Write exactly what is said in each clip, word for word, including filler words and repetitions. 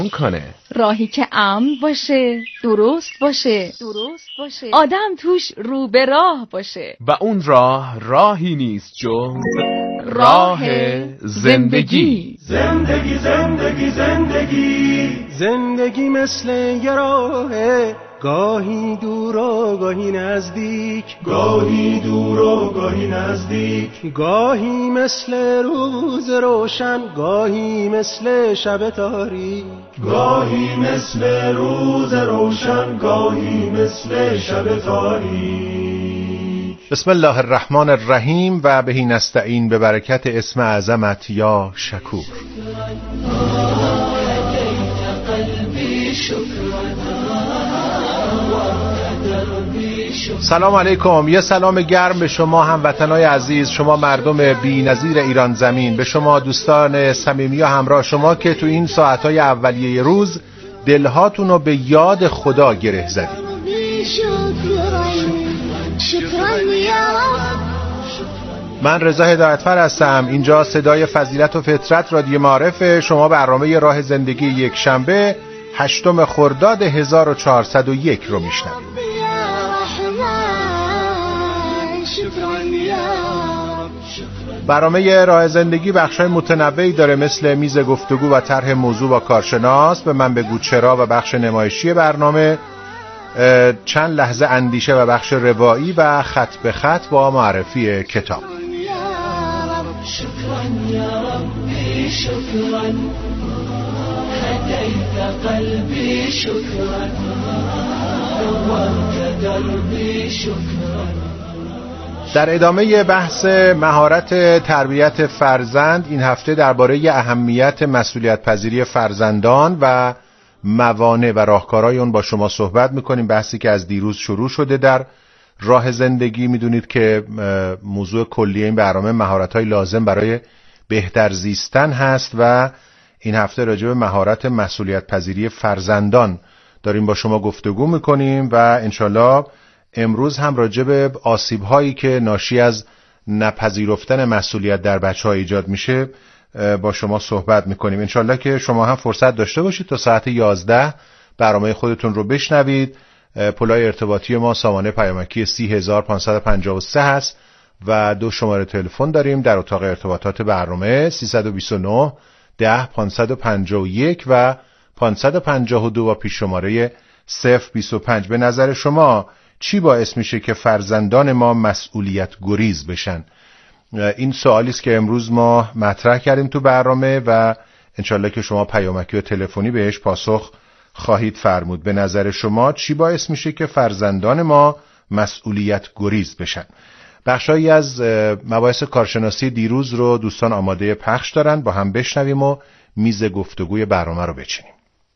کنه. راهی که امن باشه، درست باشه، درست باشه، آدم توش رو به راه باشه. و اون راه راهی نیست جز راه زندگی. زندگی زندگی زندگی زندگی مثل یه راهه، گاهی دور و گاهی نزدیک، گاهی دور و گاهی نزدیک، گاهی مثل روز روشن، گاهی مثل شب تاریک، گاهی مثل روز روشن، گاهی مثل شب تاریک. بسم الله الرحمن الرحیم و بهی نستعین به برکت اسم اعظمت یا شکور. سلام علیکم، یه سلام گرم به شما هموطنای عزیز، شما مردم بی‌نظیر ایران زمین، به شما دوستان صمیمی و همراه شما که تو این ساعتهای اولیه روز دلهاتون رو به یاد خدا گره زدید. من رضا هدایتفر هستم، اینجا صدای فضیلت و فطرت رادیو معارف. شما برنامه راه زندگی یک شنبه هشتم خرداد هزار و چهارصد و یک رو میشنوید. برنامه راه زندگی بخشای متنوعی داره، مثل میز گفتگو و طرح موضوع با کارشناس، به من بگو چرا و بخش نمایشی برنامه، چند لحظه اندیشه و بخش روایی و خط به خط با معرفی کتاب. در ادامه بحث مهارت تربیت فرزند، این هفته درباره اهمیت مسئولیت پذیری فرزندان و موانع و راهکارهای اون با شما صحبت میکنیم. بحثی که از دیروز شروع شده در راه زندگی. میدونید که موضوع کلی این برنامه مهارت‌های لازم برای بهتر زیستن هست و این هفته راجع به مهارت مسئولیت پذیری فرزندان داریم با شما گفتگو میکنیم و انشالله امروز هم راجع به آسیب‌هایی که ناشی از نپذیرفتن مسئولیت در بچه‌ها ایجاد میشه با شما صحبت میکنیم. انشالله که شما هم فرصت داشته باشید تا ساعت یازده برنامه خودتون رو بشنوید. پلای ارتباطی ما سامانه پیامکی سی هزار پانصد و پنجاه و سه هست و دو شماره تلفن داریم در اتاق ارتباطات برنامه سیصد و بیست و نه ده پانصد و پنجاه و یک و پانصد و پنجاه و دو و پیش شماره صفر بیست و پنج. به نظر شما چی باعث میشه که فرزندان ما مسئولیت گریز بشن؟ این سوالی است که امروز ما مطرح کردیم تو برنامه و انشالله که شما پیامکی و تلفنی بهش پاسخ خواهید فرمود. به نظر شما چی باعث میشه که فرزندان ما مسئولیت گریز بشن؟ بخشایی از مباحث کارشناسی دیروز رو دوستان آماده پخش دارن، با هم بشنویم و میز گفتگوی برنامه رو بچینیم.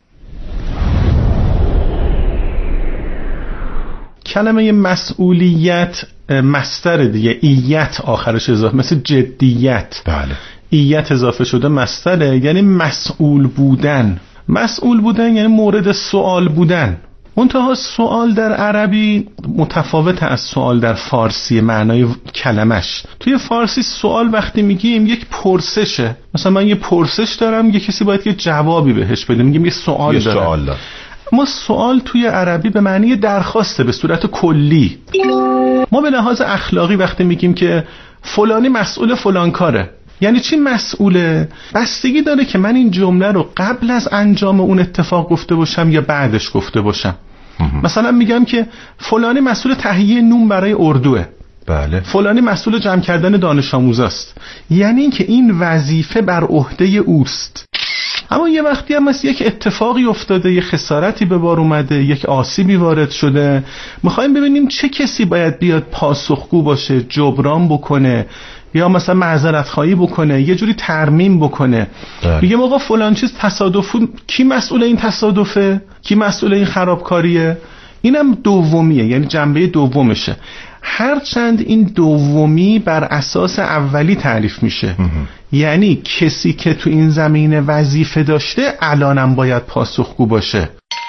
کلمه مسئولیت مصدر دیگه، ایت آخرش اضافه، مثل جدیت. بله. ایت اضافه شده مصدره، یعنی مسئول بودن. مسئول بودن یعنی مورد سوال بودن. منتها سوال در عربی متفاوت از سوال در فارسی، معنای کلمش. توی فارسی سوال وقتی میگیم یک پرسشه، مثلا من یه پرسش دارم، یه کسی باید یه جوابی بهش بده، میگیم یه سوال دارم. سوال دارم. اما سوال توی عربی به معنی درخواسته، به صورت کلی. ما به لحاظ اخلاقی وقتی میگیم که فلانی مسئول فلان کاره، یعنی چی مسئوله؟ بستگی داره که من این جمله رو قبل از انجام اون اتفاق گفته باشم یا بعدش گفته باشم. مثلا میگم که فلانی مسئول تهیه نون برای اردوه. بله. فلانی مسئول جمع کردن دانش آموزاست، یعنی این که این وظیفه بر عهده اوست. اما یه وقتی هم مثل یک اتفاقی افتاده، یک خسارتی به بار اومده، یک آسیبی وارد شده، میخوایم ببینیم چه کسی باید بیاد پاسخگو باشه، جبران بکنه یا مثلا معذرت خواهی بکنه، یه جوری ترمیم بکنه. میگه آقا فلان چیز تصادف، کی مسئول این تصادفه؟ کی مسئول این خرابکاریه؟ اینم دومیه، یعنی جنبه دومشه. هرچند این دومی بر اساس اولی تعریف میشه، یعنی کسی که تو این زمینه وظیفه داشته الانم باید پاسخگو باشه.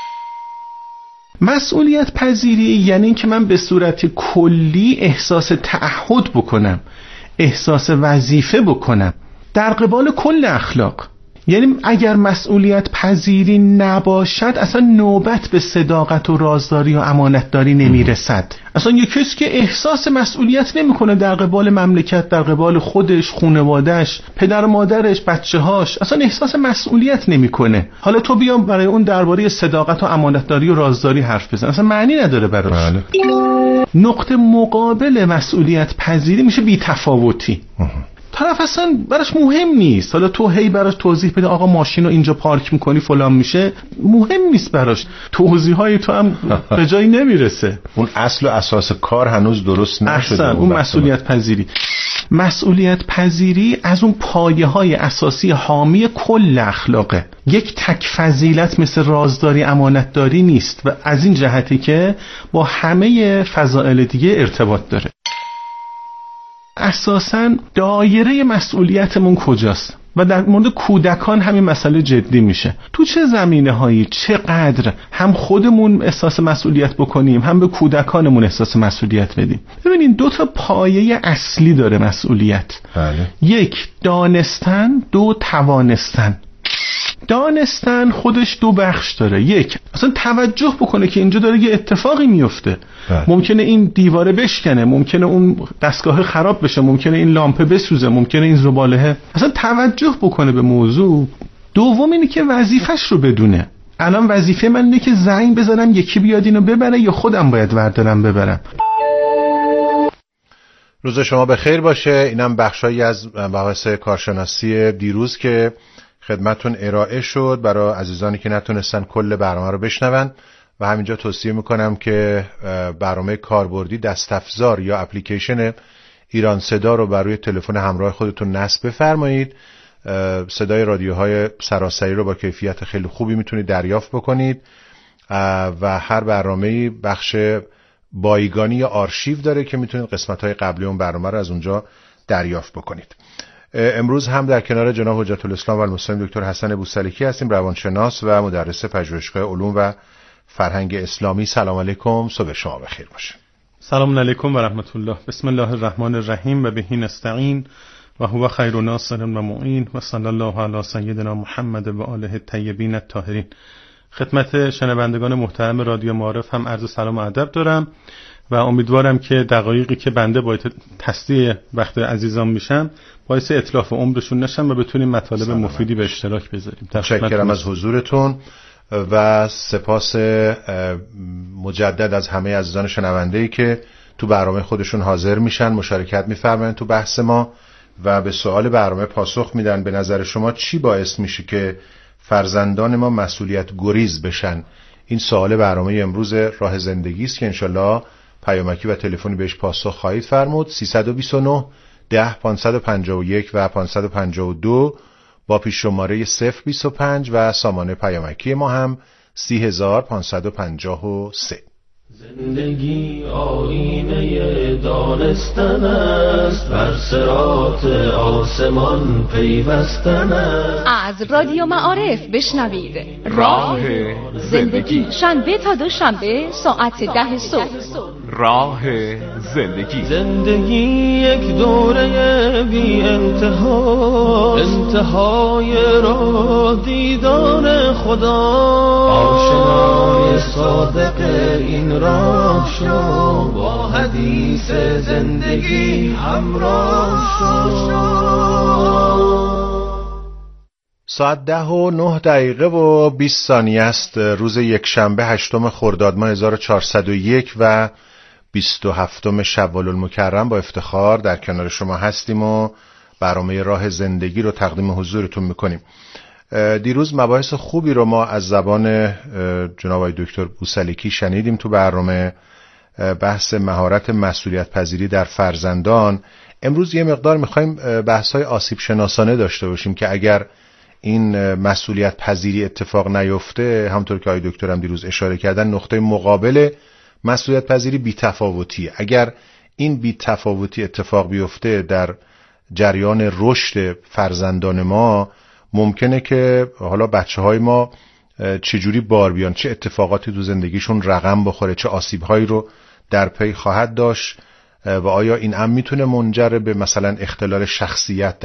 مسئولیت پذیری یعنی این که من به صورت کلی احساس تعهد بکنم، احساس وظیفه بکنم در قبال کل اخلاق. یعنی اگر مسئولیت پذیری نباشد اصلا نوبت به صداقت و رازداری و امانتداری نمیرسد. اصلا یک کسی که احساس مسئولیت نمیکنه در قبال مملکت، در قبال خودش، خانواده‌اش، پدر و مادرش، بچه‌هاش، اصلا احساس مسئولیت نمیکنه. حالا تو بیا برای اون درباره صداقت و امانتداری و رازداری حرف بزن، اصلا معنی نداره براش. بله. نقطه مقابل مسئولیت پذیری میشه بی‌تفاوتی. طرف اصلا براش مهم نیست. حالا تو هی براش توضیح بده آقا ماشین رو اینجا پارک میکنی فلان میشه، مهم نیست براش. توضیحای تو هم به جایی نمیرسه. اون اصل و اساس کار هنوز درست نشده. اون مسئولیت پذیری مسئولیت پذیری از اون پایه های اساسی حامی کل اخلاقه. یک تک فضیلت مثل رازداری امانتداری نیست و از این جهتی که با همه فضائل دیگه ارتباط داره. اساساً دایره مسئولیتمون کجاست؟ و در مورد کودکان همین مسئله جدی میشه. تو چه زمینه هایی چقدر هم خودمون احساس مسئولیت بکنیم هم به کودکانمون احساس مسئولیت بدیم. ببینین دو تا پایه اصلی داره مسئولیت. بله. یک دانستن، دو توانستن. دانستن خودش دو بخش داره. یک اصلا توجه بکنه که اینجا داره یه اتفاقی میفته. بله. ممکنه این دیواره بشکنه، ممکنه اون دستگاه خراب بشه، ممکنه این لامپه بسوزه، ممکنه این زباله. اصلا توجه بکنه به موضوع. دوم اینه که وظیفش رو بدونه. الان وظیفه من اینه که زنگ بزنم یکی بیاد اینو ببره یا خودم باید وردارم ببرم. روز شما بخیر باشه. اینم بخشایی از بحث کارشناسی دیروز که خدمتون ارائه شد برای عزیزانی که نتونستن کل برنامه رو بشنون و همینجا توصیه میکنم که برنامه کاربردی دستافزار یا اپلیکیشن ایران صدا رو بر روی تلفن همراه خودتون نصب بفرمایید. صدای رادیوهای سراسری رو با کیفیت خیلی خوبی میتونید دریافت بکنید و هر برنامه‌ای بخش بایگانی یا آرشیو داره که میتونید قسمت‌های قبلی اون برنامه رو از اونجا دریافت بکنید. امروز هم در کنار جناب حجت الاسلام و المسلمین دکتر حسن بوسلیکی هستیم، روانشناس و مدرس پژوهشگاه علوم و فرهنگ اسلامی. سلام علیکم، صبح شما بخیر باشه. سلام علیکم و رحمت الله. بسم الله الرحمن الرحیم و بهی نستعین و هو خیر ناصر و معین و صلی الله علی سیدنا محمد و آله الطیبین الطاهرین. خدمت شنوندگان محترم رادیو معارف هم عرض سلام و ادب دارم و امیدوارم که دقایقی که بنده باید تسلیه وقت عزیزان میشم باعث اتلاف عمرشون نشم و بتونیم مطالب مفیدی به اشتراک بذاریم. تشکرم از حضورتون و سپاس مجدد از همه عزیزان شنونده‌ای که تو برنامه خودشون حاضر میشن، مشارکت میفرمایند تو بحث ما و به سوال برنامه پاسخ میدن. به نظر شما چی باعث میشه که فرزندان ما مسئولیت گریز بشن؟ این سوال برنامه امروز راه زندگی است که انشالله پیامکی و تلفنی بهش پاسخ خواهید فرمود. سیصد و بیست و نه ده پانصد و پنجاه و یک و پانصد و پنجاه و دو با پیش شماره صفر بیست و پنج و سامانه پیامکی ما هم سی هزار پانصد و پنجاه و سه. زندگی آینه دانستن است، بر صراط آسمان پیوستن است. از رادیو معارف بشنوید راه زندگی، شنبه تا دوشنبه ساعت ده صبح. راه زندگی. زندگی یک دوره بی انتها، انتهای راه دیدار خدا. آشنای صادق این راه شو، با حدیث زندگی همراه شو. ساعت ده و نه دقیقه و بیست ثانیه است. روز یک شنبه هشتم خرداد ماه هزار و چهارصد و یک و بیست و هفتم شوال المکرم با افتخار در کنار شما هستیم و برنامه راه زندگی رو تقدیم حضورتون میکنیم. دیروز مباحث خوبی رو ما از زبان جناب آقای دکتر بوسلیکی شنیدیم تو برنامه، بحث مهارت مسئولیت پذیری در فرزندان. امروز یه مقدار میخوایم بحث‌های آسیب شناسانه داشته باشیم که اگر این مسئولیت پذیری اتفاق نیفته، همونطور که آقای دکتر هم دیروز اشاره کردن، نقطه مقابل مسئولیت پذیری بی‌تفاوتی. اگر این بی‌تفاوتی اتفاق بیفته در جریان رشد فرزندان ما، ممکنه که حالا بچه‌های ما چجوری بار بیان، چه اتفاقاتی تو زندگیشون رقم بخوره، چه آسیب‌هایی رو در پی خواهد داشت و آیا این هم میتونه منجر به مثلا اختلال شخصیت در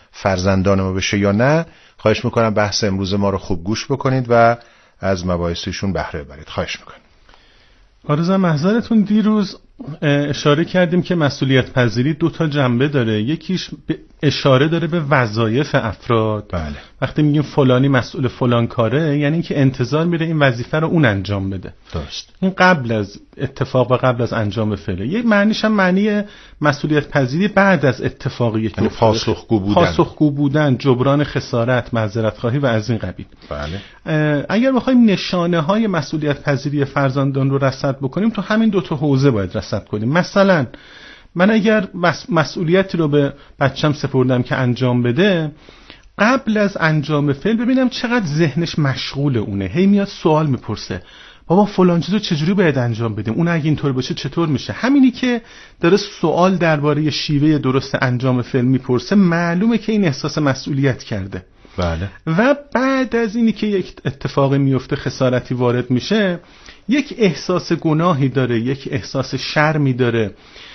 فرزندان ما بشه یا نه، خواهش میکنم بحث امروز ما رو خوب گوش بکنید و از مباحثشون بهره ببرید. خواهش میکنم. آرزو محضرتون دیروز اشاره کردیم که مسئولیت پذیری دو تا جنبه داره. یکیش اشاره داره به وظایف افراد. بله. وقتی میگیم فلانی مسئول فلان کاره، یعنی اینکه انتظار میره این وظیفه رو اون انجام بده. درست. این قبل از اتفاق و قبل از انجام فعله. یک معنیش هم معنی مسئولیت پذیری بعد از اتفاقی که یعنی پاسخگو بودن. پاسخگو بودن، جبران خسارت، معذرت خواهی و از این قبیل. بله. اگر بخوایم نشانه های مسئولیت پذیری فرزندان رو رصد بکنیم، تو همین دو تا حوزه باید رصد کنیم. مثلا من اگر مسئولیتی رو به بچم سپردم که انجام بده، قبل از انجام فعل ببینم چقدر ذهنش مشغول اونه. هی میاد سوال میپرسه، بابا فلان چیزو چجوری باید انجام بدیم، اون اگه اینطور باشه چطور میشه. همینی که داره سوال درباره شیوه درست انجام فعل میپرسه، معلومه که این احساس مسئولیت کرده. بله. و بعد از اینی که یک اتفاقی میفته، خسارتی وارد میشه، یک احساس گناهی داره، یک احساس شرمی داره،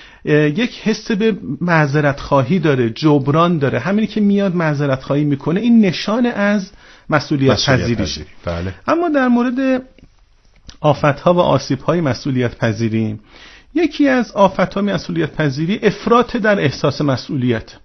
یک حس به معذرت خواهی داره، جبران داره. همینی که میاد معذرت خواهی میکنه، این نشان از مسئولیت پذیریشه. بله. اما در مورد آفت‌ها و آسیب‌های مسئولیت پذیری، یکی از آفت‌ها مسئولیت پذیری افراط در احساس مسئولیت.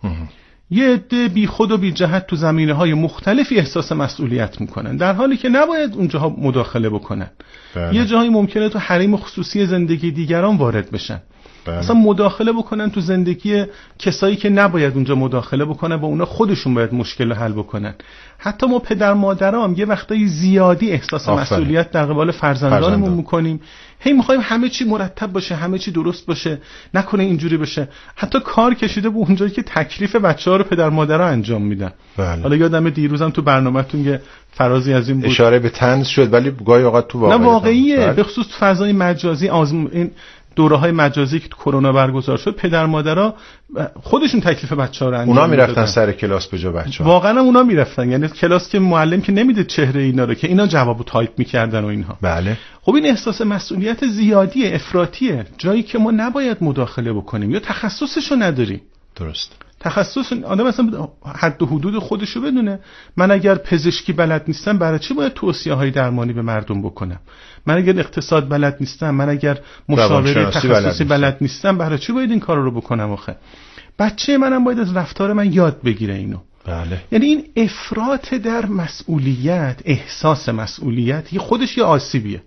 یه عده بی خود و بی جهت تو زمینه‌های مختلفی احساس مسئولیت میکنن، در حالی که نباید اونجاها مداخله بکنن. بله. یه جایی ممکنه تو حریم خصوصی زندگی دیگران وارد بشن. بله. اصلا مداخله بکنن تو زندگی کسایی که نباید اونجا مداخله بکنن، با اونا خودشون باید مشکل حل بکنن. حتی ما پدر مادرام یه وقتایی زیادی احساس آفره. مسئولیت در قبال فرزندانمون فرزندان. میکنیم. هی میخوایم همه چی مرتب باشه، همه چی درست باشه، نکنه اینجوری بشه. حتی کار کشیده به اونجایی که تکلیف بچه‌ها رو پدر مادرها انجام میدن. بله. حالا یادم دیروزم تو برنامه‌تون یه فرازی از این بود، اشاره به طنز شد، ولی گاهی اوقات تو واقعیت نه واقعیه. به خصوص تو فضای مجازی، آزم این دوره‌های مجازی که کرونا برگزار شد، پدر مادرها خودشون تکلیف بچه‌ها رو انجام اونا میرفتن سر کلاس به جا بچه‌ها. واقعا اونا میرفتن، یعنی کلاس که معلم که نمیده چهره اینا رو، که اینا جوابو تایپ میکردن و اینها. بله. خب این احساس مسئولیت زیادیه، افراطیه، جایی که ما نباید مداخله بکنیم یا تخصصشو نداریم. درست. تخصص آدم اصلا حد و حدود خودشو بدونه. من اگر پزشکی بلد نیستم، برای چی باید توصیه‌های درمانی به مردم بکنم؟ من اگر اقتصاد بلد نیستم، من اگر مشاوره تخصصی بلد, بلد نیستم، برای چی باید این کارا رو بکنم آخه؟ بچه منم باید از رفتار من یاد بگیره اینو. بله. یعنی این افراط در مسئولیت، احساس مسئولیت، یه خودش یه آسیبیه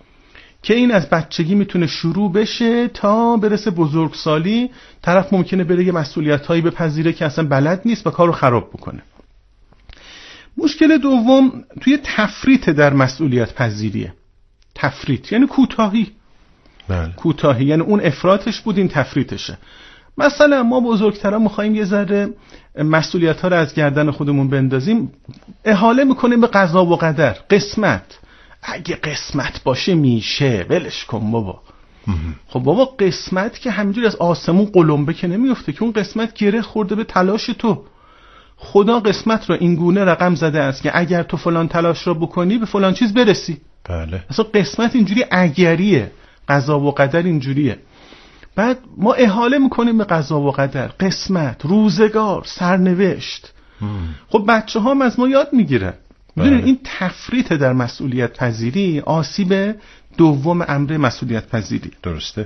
که این از بچگی میتونه شروع بشه تا برسه بزرگسالی. طرف ممکنه بره یه مسئولیت‌هایی بپذیره که اصلا بلد نیست و کارو خراب بکنه. مشکل دوم توی تفریط در مسئولیت پذیریه. تفریط یعنی کوتاهی. بله. کوتاهی یعنی اون افراطش بود، این تفریطشه. مثلا ما بزرگترا می‌خوایم یه ذره مسئولیت‌ها رو از گردن خودمون بندازیم، احاله می‌کنیم به قضا و قدر، قسمت. اگه قسمت باشه میشه، ولش کن بابا. خب بابا قسمت که همینجوری از آسمون قلمبه که نمیفته که، اون قسمت گره خورده به تلاش تو. خدا قسمت رو این گونه رقم زده است که اگر تو فلان تلاش رو بکنی به فلان چیز برسی. بله. اصلا قسمت اینجوری اگریه، قضا و قدر اینجوریه. بعد ما احاله میکنیم به قضا و قدر، قسمت، روزگار، سرنوشت. ام. خب بچه ها هم از ما یاد میگیرن. میدونید این تفریط در مسئولیت پذیری آسیب دوم امر مسئولیت پذیری. درسته.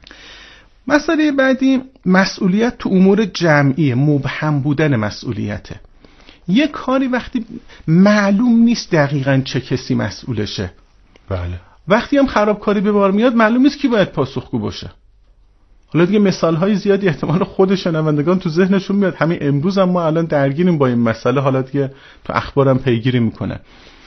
مسئله بعدی مسئولیت تو امور جمعی، مبهم بودن مسئولیته. یه کاری وقتی معلوم نیست دقیقاً چه کسی مسئولشه. بله. وقتی هم خرابکاری به بار میاد معلوم نیست کی باید پاسخگو باشه. حالا دیگه مثال‌های زیادی احتمال خود شنوندگان تو ذهنشون میاد. همین امروز هم ما الان درگیریم با این مسئله، حالا دیگه تو اخبارم پیگیری میکنن.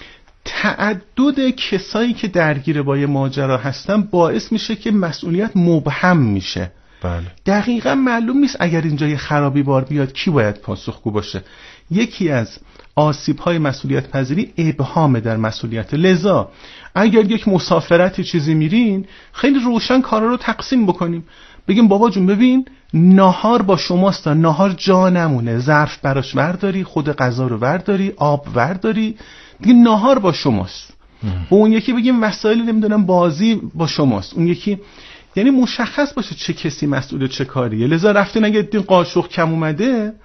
تعدد کسایی که درگیر با یه ماجرا هستن باعث میشه که مسئولیت مبهم میشه. بله. دقیقاً معلوم نیست اگر اینجا یه خرابی بار بیاد کی باید پاسخگو باشه. یکی از آسیب‌های مسئولیت پذیری ابهام در مسئولیت. لذا اگر یک مسافرتی چیزی میرین، خیلی روشن کارا رو تقسیم بکنیم. بگیم بابا جون ببین ناهار با شماست، ناهار جا نمونه، ظرف براش ورداری، خود غذا رو ورداری، آب ورداری، دیگه ناهار با شماست. و اون یکی بگیم وسایل نمیدونم بازی با شماست، اون یکی، یعنی مشخص باشه چه کسی مسئول چه کاریه. لذا رفتین اگه دین قاشق کم اومده،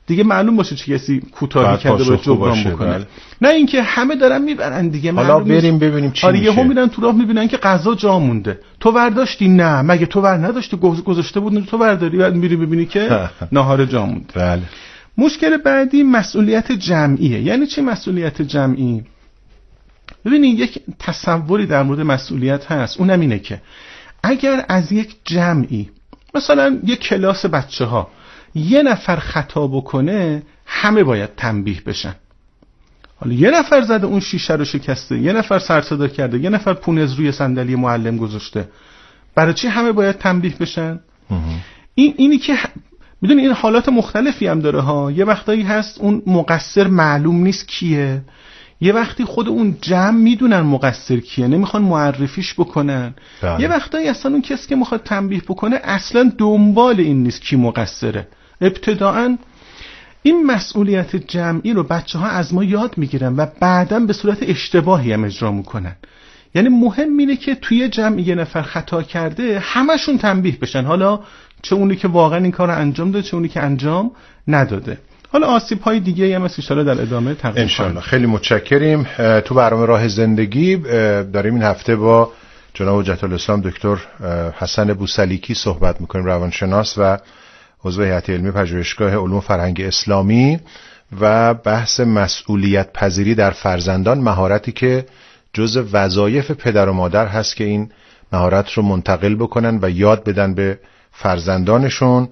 دیگه معلوم باشه چه کسی کوتاهی کرده باشه جبران بکنه. بله. نه اینکه همه دارن میبرن دیگه. حالا بریم ببینیم چی میشه. آره یهو میرن تو راه میبینن که غذا جا مونده. تو برداشتی؟ نه. مگه تو ور نداشتی؟ گذاشته بود تو برداری. بعد میری ببینی که ناهار جا مونده. بله. مشکل بعدی مسئولیت جمعیه. یعنی چه مسئولیت جمعی؟ ببینید یک تصوری در مورد مسئولیت هست، اونم اینه که اگر از یک جمعی مثلا یک کلاس بچه ها یه نفر خطا بکنه همه باید تنبیه بشن. حالا یه نفر زده اون شیشه رو شکسته، یه نفر سر صدا کرده، یه نفر پونز روی صندلی معلم گذاشته، برای چی همه باید تنبیه بشن؟ این اینی که میدونی این حالات مختلفی هم داره ها. یه وقتایی هست اون مقصر معلوم نیست کیه، یه وقتی خود اون جمع میدونن مقصر کیه نمیخوان معرفیش بکنن. بله. یه وقتایی اصلا اون کسی که میخواد تنبیه بکنه اصلا دنبال این نیست کی مقصره. ابتداعا این مسئولیت جمعی رو بچه ها از ما یاد میگیرن و بعداً به صورت اشتباهی هم اجرا میکنن. یعنی مهم اینه که توی جمع یه نفر خطا کرده همشون تنبیه بشن، حالا چه اونی که واقعا این کار رو انجام داده چه اونی که انجام نداده. حالا آسیب های دیگه هم ان شاءالله در ادامه تقدیم ان شاءالله. خیلی متشکریم. تو برنامه راه زندگی داریم این هفته با جناب حجت الاسلام دکتر حسن بوسلیکی صحبت میکنیم، روانشناس و عضو هیئت علمی پژوهشگاه علوم فرهنگ اسلامی، و بحث مسئولیت پذیری در فرزندان، مهارتی که جزء وظایف پدر و مادر هست که این مهارت رو منتقل بکنن و یاد بدن به فرزندانشون.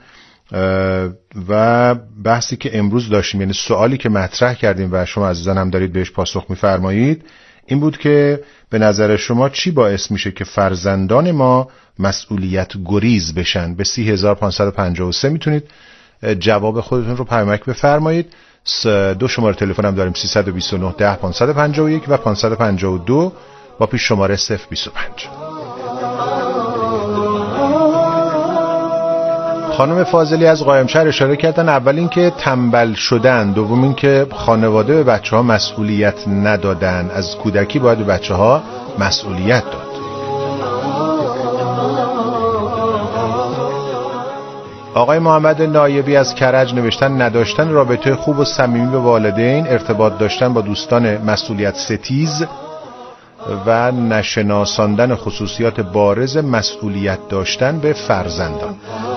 و بحثی که امروز داشتیم، یعنی سوالی که مطرح کردیم و شما عزیزان هم دارید بهش پاسخ می‌فرمایید، این بود که به نظر شما چی باعث میشه که فرزندان ما مسئولیت گریز بشن؟ به سی هزار و پانصد و پنجاه و سه میتونید جواب خودتون رو پیامک بفرمایید. دو شماره تلفن هم داریم، سیصد و بیست و نه ده پانصد و پنجاه و یک و پانصد و پنجاه و دو با پیش شماره صفر بیست و پنج. خانم فاضلی از قائمشهر اشاره کردن، اول این که تنبل شدن، دوم این که خانواده به بچه ها مسئولیت ندادن. از کودکی باید به بچه ها مسئولیت داد. آقای محمد نایبی از کرج نوشتن نداشتن رابطه خوب و صمیمی به والدین، ارتباط داشتن با دوستان مسئولیت ستیز و نشناساندن خصوصیات بارز مسئولیت داشتن به فرزندان.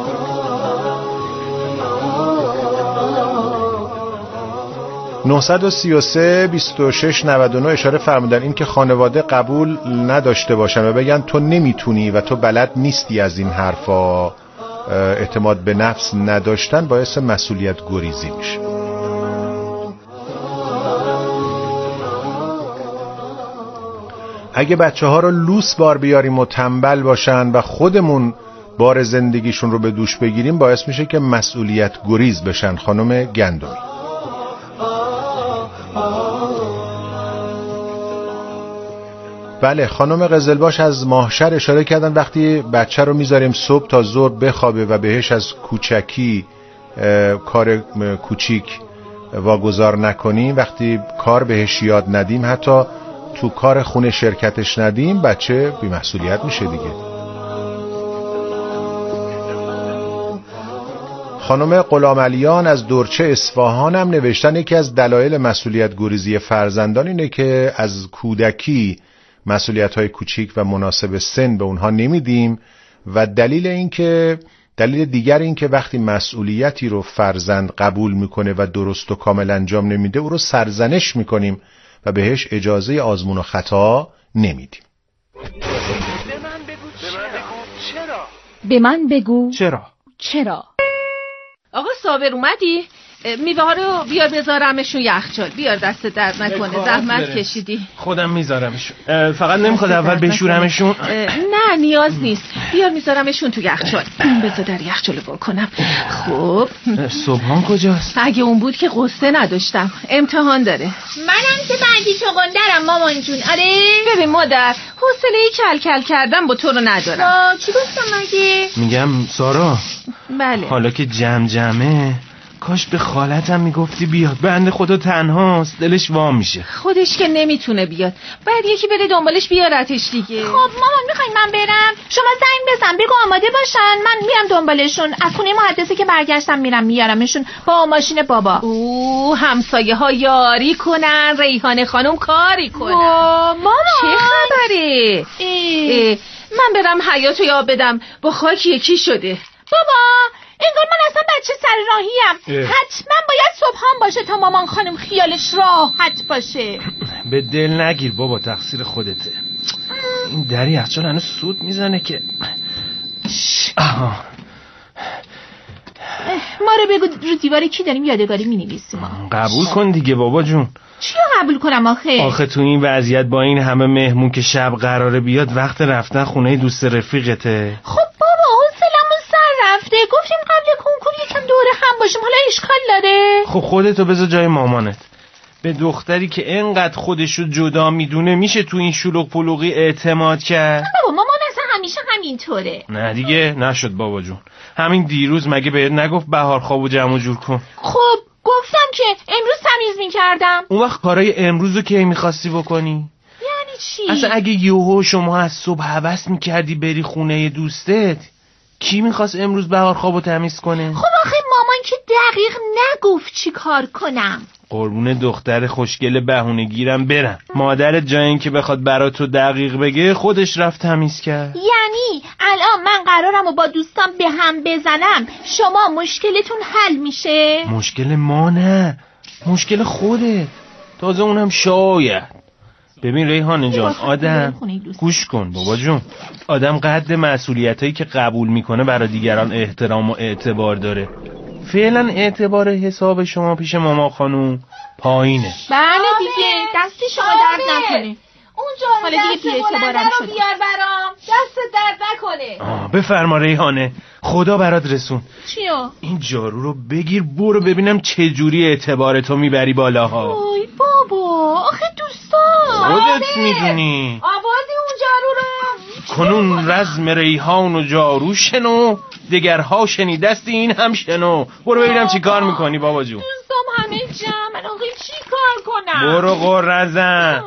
نهصد و سی و سه بیست و شش نود و نه اشاره فرمودن این که خانواده قبول نداشته باشن و بگن تو نمیتونی و تو بلد نیستی، از این حرفا اعتماد به نفس نداشتن باعث مسئولیت گریزی میشه. اگه بچه ها رو لوس بار بیاریم و تنبل باشن و خودمون بار زندگیشون رو به دوش بگیریم باعث میشه که مسئولیت گریز بشن. خانم گندمی. بله، خانم قزلباش از ماهشهر اشاره کردن وقتی بچه رو میذاریم صبح تا ظهر بخوابه و بهش از کوچکی کار کوچیک واگذار نکنیم، وقتی کار بهش یاد ندیم، حتی تو کار خونه شرکتش ندیم، بچه بی‌مسئولیت میشه دیگه. خانم غلامعلیان از دورچه اصفهان هم نوشتن یکی از دلایل مسئولیت گریزی فرزندان اینه که از کودکی مسئولیت‌های کوچیک و مناسب سن به اونها نمیدیم و دلیل این که دلیل دیگر این که وقتی مسئولیتی رو فرزند قبول میکنه و درست و کامل انجام نمیده او رو سرزنش میکنیم و بهش اجازه آزمون و خطا نمیدیم. به من بگو چرا؟ چرا؟ آقا صابر اومدی؟ میوه ها رو بیار بذارمشون یخچال. بیار دست درد نکنه، زحمت کشیدی. خودم میذارمشون. فقط نمیخواد اول بشورمشون؟ نه نیاز نیست، بیار میذارمشون تو یخچال. بذار در یخچال وا کنم. خب صبحان کجاست؟ اگه اون بود که قصه نداشتم، امتحان داره. منم که بندی چغندرم مامان جون. آره ببین مادر، حوصله کل کل کردن با تو رو ندارم. چی گفتم مگه؟ میگم سارا، بله حالا که جمع جمعه کاش به خالتم میگفتی بیاد، بنده خدا تنهاست، دلش وا میشه. خودش که نمیتونه بیاد، بعد یکی بره دنبالش بیارتش دیگه. خب مامان میخواین من برم؟ شما زنگ بزن بگو آماده باشن، من میرم دنبالشون. از خونه مهندسی که برگشتم میرم میارمشون با ماشین بابا. او همسایه ها یاری کنن، ریحانه خانم کاری کنن. مامان چه خبره؟ ای. ای. من برم حیاطو یاب بدم با خاک یکی شده. بابا انگار من اصلا بچه سر راهیم. حتما باید صبحان باشه تا مامان خانم خیالش راحت باشه. به دل نگیر بابا، تقصیر خودته. این دری یخچال هنوز سود میزنه که. آها. ما رو بگو رو دیوار کی داریم یادگاری مینویسیم؟ قبول کن دیگه بابا جون. چی رو قبول کنم آخه؟ آخه تو این وضعیت با این همه مهمون که شب قراره بیاد، وقت رفتن خونه دوست رفیقته. خب بابا حوصله‌مون سر رفته، گفتیم قبل کنکور یکم دوره هم باشیم، حالا اشکال داره؟ خب خودتو بذار جای مامانت. به دختری که انقدر خودشو جدا میدونه میشه تو این شلوغ پلوغی اعتماد کرد؟ بابا مامان اصلا همیشه همینطوره. نه دیگه نشد بابا جون. همین دیروز مگه بهت نگفت بهار خوابو جمع جور کن؟ خب گفتم که امروز تمیز میکردم. اون وقت کارای امروزو کی میخواستی بکنی؟ یعنی چی؟ اصلا اگه یهو شما از صبح هوس میکردی بری خونه دوستت، کی میخواست امروز بهار خوابو تمیز کنه؟ خب آخه مامان که دقیق نگفت چی کار کنم. قربون دختر خوشگل بهونه گیرم برم. مادرت جای این که بخواد براتو دقیق بگه خودش رفت تمیز کرد. یعنی الان من قرارم و با دوستان به هم بزنم شما مشکلتون حل میشه؟ مشکل ما نه، مشکل خودت. تازه اونم شاید. ببین ریحانه جان، آدم گوش کن بابا جون، آدم قد مسئولیتایی که قبول میکنه برای دیگران احترام و اعتبار داره. فعلا اعتبار حساب شما پیش ماما خانوم پایینه. بله دیگه، دستی شما درد نکنه. اونجا حالا دیگه بی اعتبارم شد. بیار برام، دست درد نکنه. آه بفرما ریحانه، خدا برات رسون. چیو؟ این جارو رو بگیر برو ببینم چه جوری اعتبارتو میبری بالاها. اوی بابا، آخه دوستان خودت میدونی. آوازی اون جارو رو کنون رزم ریحان و جارو شنو، دگرها شنیدست این هم شنو. برو ببینم چی کار میکنی بابا جون. دوستام همه جمع، من آخه چی کار کنم؟ برو قرزن.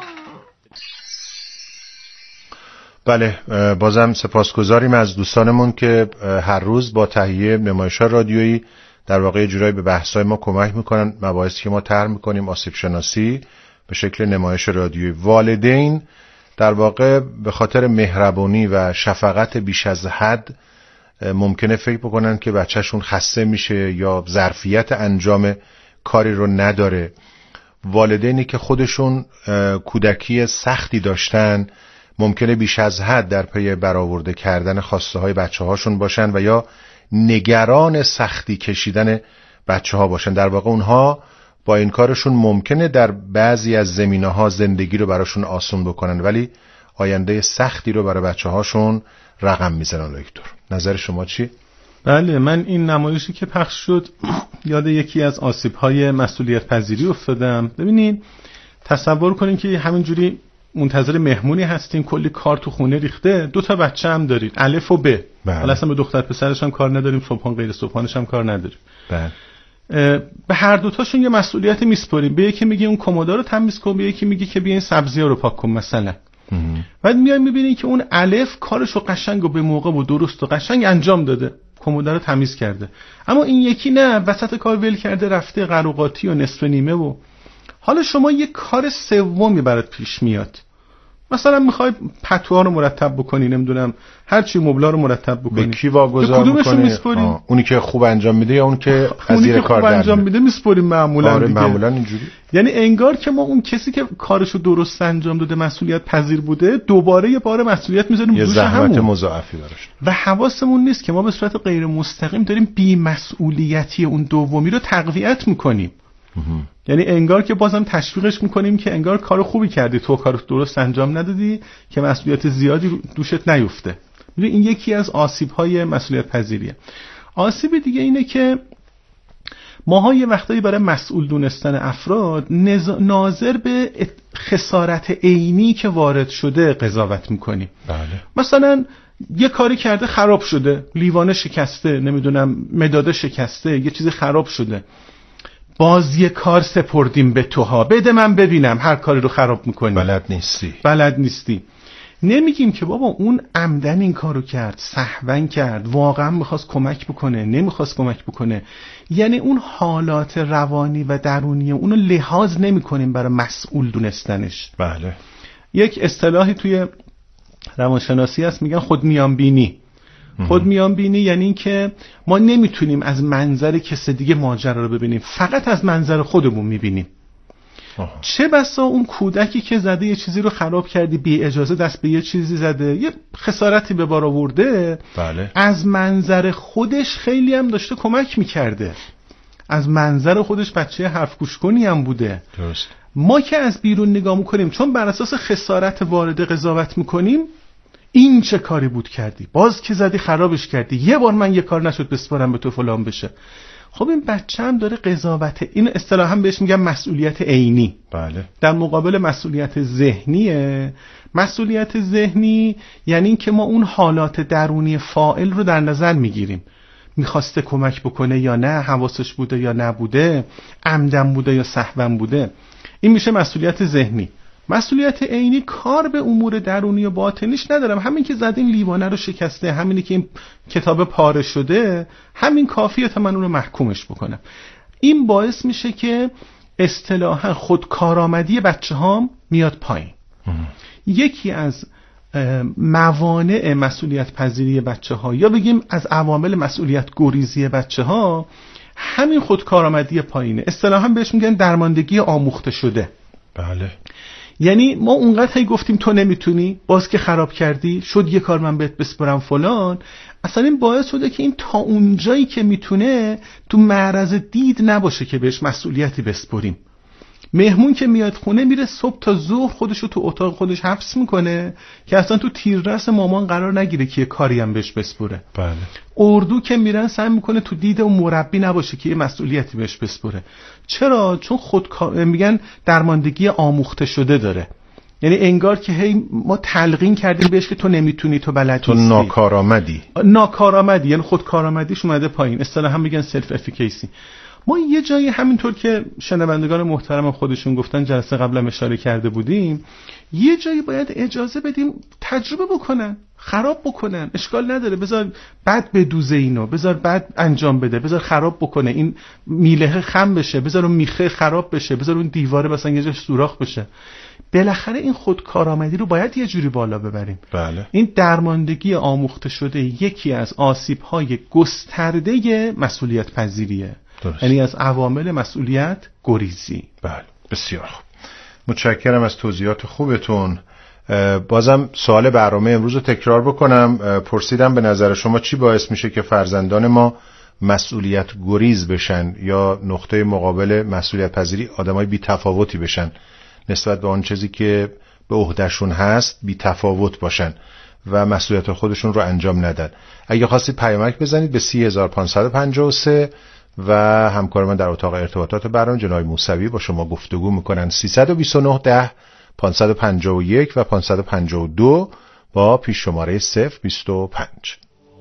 بله، بازم سپاسگزاریم از دوستانمون که هر روز با تهیه نمایش‌ها رادیویی در واقع جورایی به بحث‌های ما کمک میکنن. مباحثی که ما طرح میکنیم، آسیب شناسی به شکل نمایش رادیویی. والدین در واقع به خاطر مهربانی و شفقت بیش از حد ممکنه فکر بکنن که بچهشون خسته میشه یا ظرفیت انجام کاری رو نداره. والدینی که خودشون کودکی سختی داشتن ممکنه بیش از حد در پی برآورده کردن خواسته های بچه هاشون باشن و یا نگران سختی کشیدن بچه ها باشن. در واقع اونها با این کارشون ممکنه در بعضی از زمینه ها زندگی رو براشون آسون بکنن، ولی آینده سختی رو برای بچه هاشون رقم میزنن. دکتر نظر شما چی؟ بله، من این نمایشی که پخش شد یاد یکی از آسیب‌های مسئولیت پذیری افتادم. ببینید تصور کنین که همینجوری منتظر مهمونی هستین، کلی کار تو خونه ریخته، دو تا بچه هم دارید، الف و ب. حالا اصلا به دختر پسرش هم کار نداریم، صبحان غیر صبحانش هم کار نداریم. بله. به هر دوتاشون یه مسئولیت میسپاریم. به یکی میگه اون کمودا رو تمیز کن، به یکی میگه که بیا این سبزی‌ها رو پاک کن مثلا. بعد میای میبینی که اون الف کارشو قشنگ و به موقع و درست و قشنگ انجام داده، کمودا رو تمیز کرده، اما این یکی نه، وسط کار ول کرده رفته قروقاتی و نصف نیمه. و حالا شما یه کار سومی برات پیش میاد، مثلا میخوای پتوها رو مرتب بکنی، نمیدونم هر چی مبلا رو مرتب بکنی، به کی واگذار میکنی؟ اونی که خوب انجام میده یا اون که از زیر کار خوب انجام میده میسپاریم معمولا. آره معمولا اینجوری. یعنی انگار که ما اون کسی که کارشو درست انجام داده، مسئولیت پذیر بوده، دوباره یه بار مسئولیت میذاریم دوش همون، یه زحمت مضاعفی براش، و حواسمون نیست که ما به صورت غیر مستقیم داریم بی‌مسئولیتی اون دومی رو تقویت میکنیم. یعنی انگار که بازم تشویقش میکنیم که انگار کار خوبی کردی، تو کار درست انجام ندادی که مسئولیت زیادی دوشت نیفته. میدونی این یکی از آسیب‌های مسئولیت پذیریه. آسیب دیگه اینه که ماها یه وقتایی برای مسئول دونستن افراد نز... ناظر به خسارت عینی که وارد شده قضاوت میکنیم. بله. مثلا یه کاری کرده خراب شده، لیوانه شکسته، نمیدونم مداده شکسته، یه چیزی خراب شده، باز یه کار سپردیم به توها، بده من ببینم هر کاری رو خراب میکنی، بلد نیستی بلد نیستی. نمیگیم که بابا اون عمدن این کارو کرد، سهوا کرد، واقعا میخواست کمک بکنه، نمیخواست کمک بکنه. یعنی اون حالات روانی و درونی اونو لحاظ نمیکنیم برای مسئول دونستنش. بله. یک اصطلاحی توی روانشناسی هست میگن خودمیان بینی. خودمیان بینی یعنی این که ما نمیتونیم از منظر کس دیگه ماجرا رو ببینیم، فقط از منظر خودمون میبینیم. آه. چه بسا اون کودکی که زده یه چیزی رو خراب کردی، بی اجازه دست به یه چیزی زده، یه خسارتی به بار آورده، بله. از منظر خودش خیلی هم داشته کمک میکرده، از منظر خودش بچه حرف گوش کنی هم بوده. درست. ما که از بیرون نگاه میکنیم چون بر اساس خسارت وارد قضاوت میکنیم، این چه کاری بود کردی، باز که زدی خرابش کردی، یه بار من یه کار نشد بسپارم به تو فلان بشه. خب این بچه هم داره قضاوت، این اصطلاحا بهش میگن مسئولیت عینی. بله. در مقابل مسئولیت ذهنیه. مسئولیت ذهنی یعنی این که ما اون حالات درونی فاعل رو در نظر میگیریم، میخواسته کمک بکنه یا نه، حواسش بوده یا نبوده، عمدن بوده یا سهوا بوده. این میشه مسئولیت ذهنی. مسئولیت عینی کار به امور درونی و باطنیش ندارم، همین که زد این لیوانه رو شکسته، همینی که این کتاب پاره شده، همین کافیه تا من اون رو محکومش بکنم. این باعث میشه که اصطلاحا خودکارآمدی بچه هام میاد پایین. یکی از موانع مسئولیت پذیری بچه ها، یا بگیم از عوامل مسئولیت گریزی بچه ها، همین خودکارآمدی پایینه. اصطلاحا بهش میگن درماندگی آموخته شده. بله. یعنی ما اونقدر هی گفتیم تو نمیتونی، باز که خراب کردی، شد یه کار من بهت بسپرم فلان. اصلا این باعث شده که این تا اونجایی که میتونه تو معرض دید نباشه که بهش مسئولیتی بسپریم. مهمون که میاد خونه میره صبح تا ظهر خودشو تو اتاق خودش حبس میکنه که اصلا تو تیررس مامان قرار نگیره که یه کاری هم بهش بسپره. بله. اردو که میرن سعی میکنه تو دید اون مربی نباشه که یه مسئولیتی بهش بسپره. چرا؟ چون خود میگن درماندگی آموخته شده داره. یعنی انگار که هی ما تلقین کردیم بهش که تو نمیتونی، تو بلد نیستی، تو ناکارآمدی. ناکارآمدی یعنی خودکارآمدیش اومده پایین. اصطلاحا میگن سلف افیکیسی. ما یه جایی همینطور که شنوندگان محترم خودشون گفتن جلسه قبلا اشاره کرده بودیم، یه جایی باید اجازه بدیم تجربه بکنن، خراب بکنن، اشکال نداره، بذار بد بدوزه اینو، بذار بد انجام بده، بذار خراب بکنه، این میله خم بشه، بذار اون میخه خراب بشه، بذار اون دیواره مثلا یه جاش سوراخ بشه. بالاخره این خودکارآمدی رو باید یه جوری بالا ببریم. بله. این درماندگی آموخته شده یکی از آسیب‌های گسترده مسئولیت پذیریه. درست. یعنی از عوامل مسئولیت گریزی. بله. بسیار خوب. متشکرم از توضیحات خوبتون. بازم سوال برنامه امروز رو تکرار بکنم. پرسیدم به نظر شما چی باعث میشه که فرزندان ما مسئولیت گریز بشن یا نقطه مقابل مسئولیت پذیری آدمای بی تفاوتی بشن، نسبت به آن چیزی که به عهدهشون هست بی تفاوت باشن و مسئولیت خودشون رو انجام ندن. اگه خواستید پیامک بزنید به سی هزار و پانصد و پنجاه و سه و همکار من در اتاق ارتباطات برنامه جناب موسوی با شما گفتگو میکنن. سیصد و بیست و نه ده پانصد و پنجاه و یک و پانصد و پنجاه و دو با پیش شماره صفر بیست و پنج.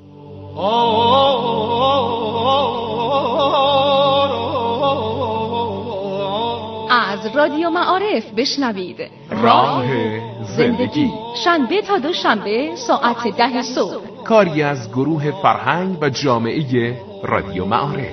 از رادیو معارف بشنوید راه زندگی، شنبه تا دوشنبه ساعت ده صبح، کاری از گروه فرهنگ و جامعه رادیو معارف.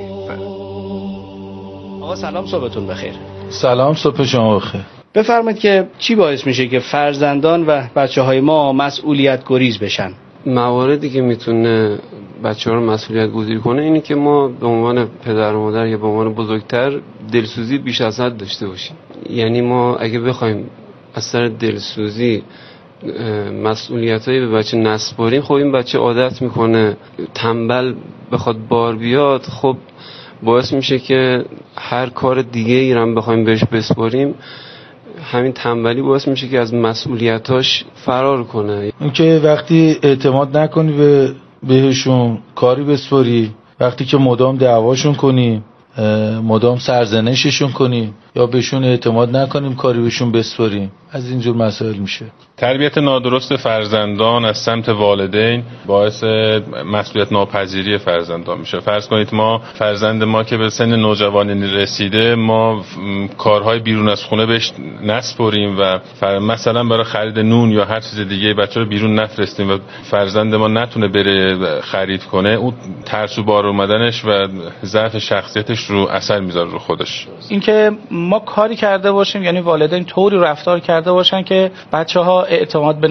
آقا سلام، صبحتون بخیر. سلام، صبح شما بخیر. بفرمایید که چی باعث میشه که فرزندان و بچه‌های ما مسئولیت گریز بشن؟ مواردی که میتونه بچه‌ها رو مسئولیت گزیر کنه اینه که ما به عنوان پدر و مادر یا به عنوان بزرگتر دلسوزی بیش از حد داشته باشیم. یعنی ما اگه بخوایم از سر دلسوزی مسئولیتایی به بچه نسپاریم، خب این بچه عادت میکنه، تنبل بخواد بار بیاد، خب باعث میشه که هر کار دیگه ای رو بخوایم بهش بسپاریم، همین تنبلی باعث میشه که از مسئولیتاش فرار کنه. اینکه وقتی اعتماد نکنی به بهشون، کاری بسپاری، وقتی که مدام دعواشون کنی، مدام سرزنششون کنیم یا بهشون اعتماد نکنیم، کاری بهشون بسپاریم. از اینجور مسائل میشه. تربیت نادرست فرزندان از سمت والدین باعث مسئولیت ناپذیری فرزندان میشه. فرض کنید ما فرزند ما که به سن نوجوانی رسیده، ما کارهای بیرون از خونه بهش نسپاریم و مثلا برای خرید نون یا هر چیز دیگه بچه رو بیرون نفرستیم و فرزند ما نتونه بره خرید کنه، اون ترس و بار اومدنش و ضعف شخصیتش رو اثر میذاره رو خودش. اینکه ما کاری کرده باشیم، یعنی والدین طوری رفتار کرده باشن که بچه‌ها اعتماد به